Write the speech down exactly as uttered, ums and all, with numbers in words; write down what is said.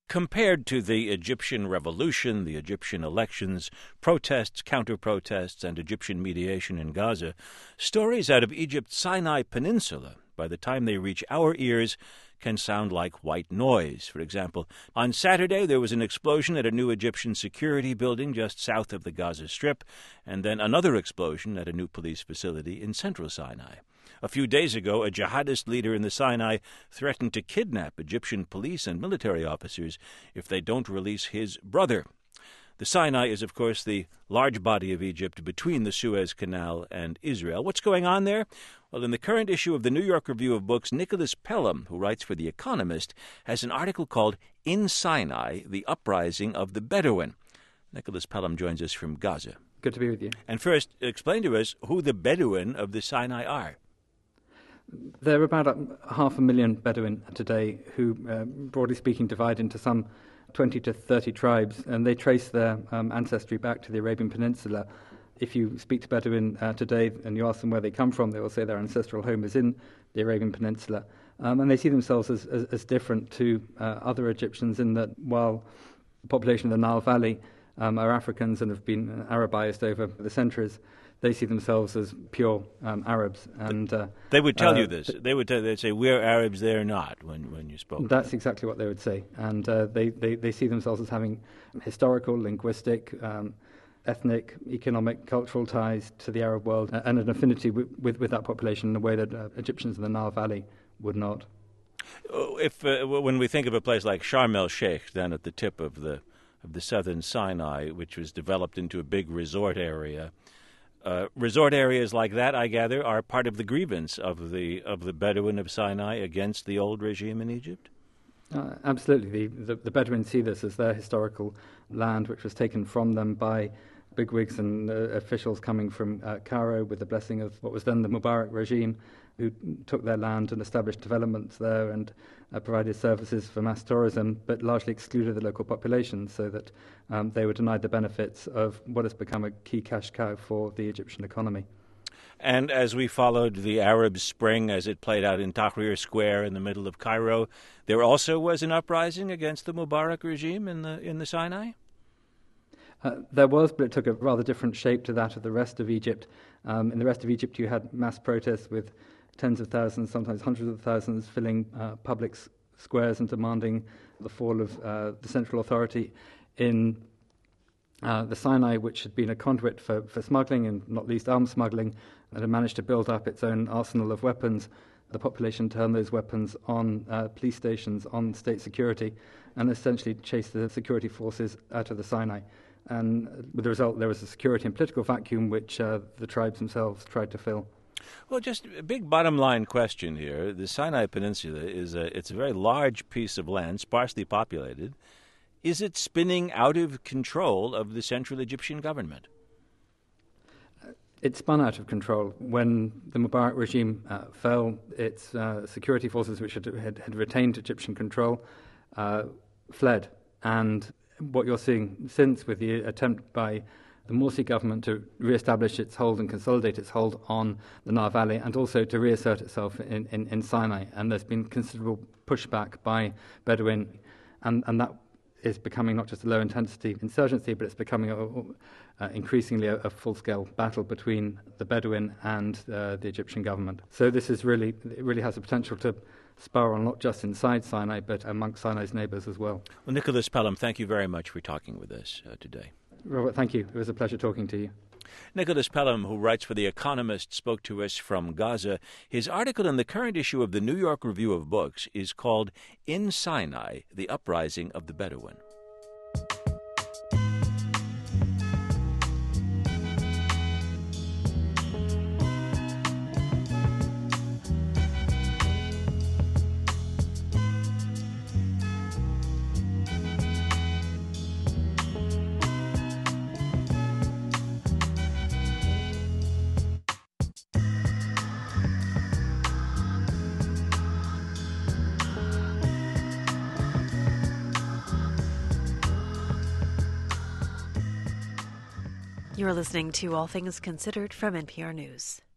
Compared to the Egyptian revolution, the Egyptian elections, protests, counter-protests, and Egyptian mediation in Gaza, stories out of Egypt's Sinai Peninsula, by the time they reach our ears, can sound like white noise. For example, on Saturday there was an explosion at a new Egyptian security building just south of the Gaza Strip, and then another explosion at a new police facility in central Sinai. A few days ago, a jihadist leader in the Sinai threatened to kidnap Egyptian police and military officers if they don't release his brother. The Sinai is, of course, the large body of Egypt between the Suez Canal and Israel. What's going on there? Well, in the current issue of the New York Review of Books, Nicholas Pelham, who writes for The Economist, has an article called In Sinai, the Uprising of the Bedouin. Nicholas Pelham joins us from Gaza. Good to be with you. And first, explain to us who the Bedouin of the Sinai are. There are about half a million Bedouin today who, uh, broadly speaking, divide into some twenty to thirty tribes, and they trace their um, ancestry back to the Arabian Peninsula. If you speak to Bedouin uh, today and you ask them where they come from, they will say their ancestral home is in the Arabian Peninsula. Um, and they see themselves as, as, as different to uh, other Egyptians in that while the population of the Nile Valley um, are Africans and have been Arabized over the centuries, they see themselves as pure um, Arabs. And uh, they would tell uh, you this. They would tell, they'd say, we're Arabs, they're not, when, when you spoke. That's exactly what they would say. And uh, they, they, they see themselves as having historical, linguistic, um, ethnic, economic, cultural ties to the Arab world and an affinity with, with, with that population in a way that uh, Egyptians in the Nile Valley would not. If uh, when we think of a place like Sharm el-Sheikh, down at the tip of the, of the southern Sinai, which was developed into a big resort area, Uh, resort areas like that, I gather, are part of the grievance of the of the Bedouin of Sinai against the old regime in Egypt? Uh, absolutely. The, the, the Bedouins see this as their historical land, which was taken from them by bigwigs and uh, officials coming from uh, Cairo with the blessing of what was then the Mubarak regime, who took their land and established developments there and uh, provided services for mass tourism, but largely excluded the local population so that um, they were denied the benefits of what has become a key cash cow for the Egyptian economy. And as we followed the Arab Spring as it played out in Tahrir Square in the middle of Cairo, there also was an uprising against the Mubarak regime in the in the Sinai? Uh, there was, but it took a rather different shape to that of the rest of Egypt. Um, in the rest of Egypt, you had mass protests with tens of thousands, sometimes hundreds of thousands, filling uh, public s- squares and demanding the fall of uh, the central authority. In uh, the Sinai, which had been a conduit for, for smuggling, and not least arms smuggling, and had managed to build up its own arsenal of weapons, the population turned those weapons on uh, police stations, on state security, and essentially chased the security forces out of the Sinai. And with the result, there was a security and political vacuum which uh, the tribes themselves tried to fill. Well, just a big bottom line question here. The Sinai Peninsula is a, it's a very large piece of land, sparsely populated. Is it spinning out of control of the central Egyptian government? It spun out of control. When the Mubarak regime uh, fell, its uh, security forces, which had, had, had retained Egyptian control, uh, fled. And what you're seeing since with the attempt by the Morsi government to re-establish its hold and consolidate its hold on the Nile Valley and also to reassert itself in, in, in Sinai. And there's been considerable pushback by Bedouin, and, and that is becoming not just a low-intensity insurgency, but it's becoming a, uh, increasingly a, a full-scale battle between the Bedouin and uh, the Egyptian government. So this is really, it really has the potential to spiral not just inside Sinai, but amongst Sinai's neighbours as well. Well, Nicholas Pelham, thank you very much for talking with us uh, today. Robert, thank you. It was a pleasure talking to you. Nicholas Pelham, who writes for The Economist, spoke to us from Gaza. His article in the current issue of the New York Review of Books is called In Sinai, the Uprising of the Bedouin. You are listening to All Things Considered from N P R News.